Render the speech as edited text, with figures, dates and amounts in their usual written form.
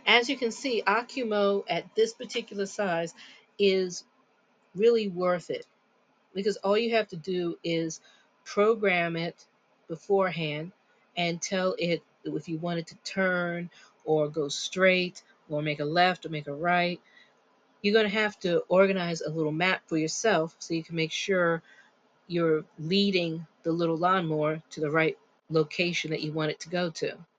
As you can see, Akumo at this particular size is really worth it because all you have to do is program it beforehand and tell it if you want it to turn or go straight or make a left or make a right. You're going to have to organize a little map for yourself so you can make sure you're leading the little lawnmower to the right location that you want it to go to.